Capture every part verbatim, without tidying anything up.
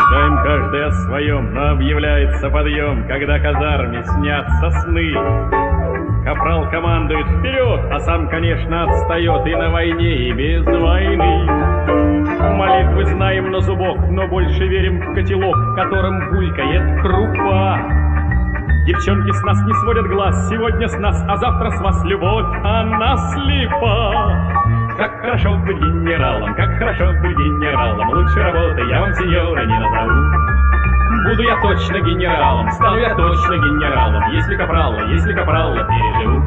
Мечтаем каждый о своем, но объявляется подъем, когда казарме снятся сны. Капрал командует вперед, а сам, конечно, отстает и на войне, и без войны. Молитвы знаем на зубок, но больше верим в котелок, которым булькает крупа. Девчонки с нас не сводят глаз, сегодня с нас, а завтра с вас любовь, она слепа. Как хорошо быть генералом, как хорошо быть генералом, лучше работы я вам, сеньоры, не назову. Буду я точно генералом, стану я точно генералом, если капрала, если капрала переживу.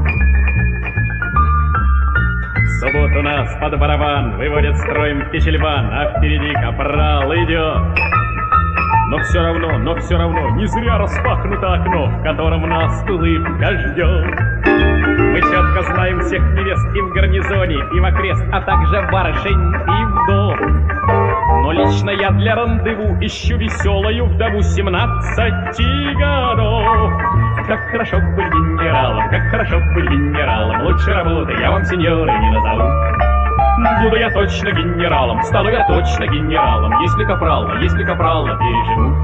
В субботу нас под барабан выводят строем Печельван, а впереди капрал идет. Но все равно, но все равно, не зря распахнуто окно, в котором нас улыбка ждет. Мы четко знаем всех невест и в гарнизоне, и в окрест, а также барышень и вдов. Но лично я для рандеву ищу веселую вдову семнадцати годов. Как хорошо быть генералом, как хорошо быть генералом, лучше работы я вам, сеньоры, не назову. Буду я точно генералом, стану я точно генералом, если капрала, если капрала переживу.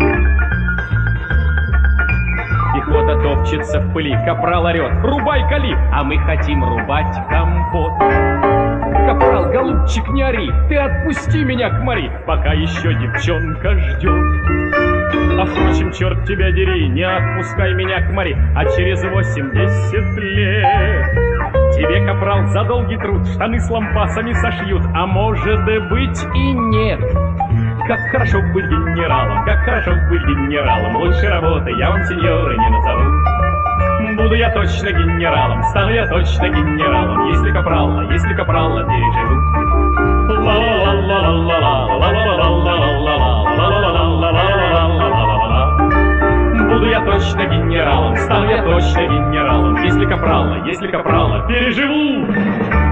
Пехота топчется в пыли, капрал орет: рубай кали, а мы хотим рубать компот. Капрал, голубчик, не ори, ты отпусти меня к Мари, пока еще девчонка ждет. А впрочем, черт тебя дери, не отпускай меня к Мари, а через восемьдесят лет тебе, капрал, за долгий труд штаны с лампасами сошьют, а может быть и нет. Как хорошо быть генералом, как хорошо быть генералом, лучше работы я вам, сеньоры, не назову. Буду я точно генералом, стану я точно генералом, если капрала, если капрала переживу. Буду я точно генералом, стану я точно генералом, если капрала, если капрала переживу.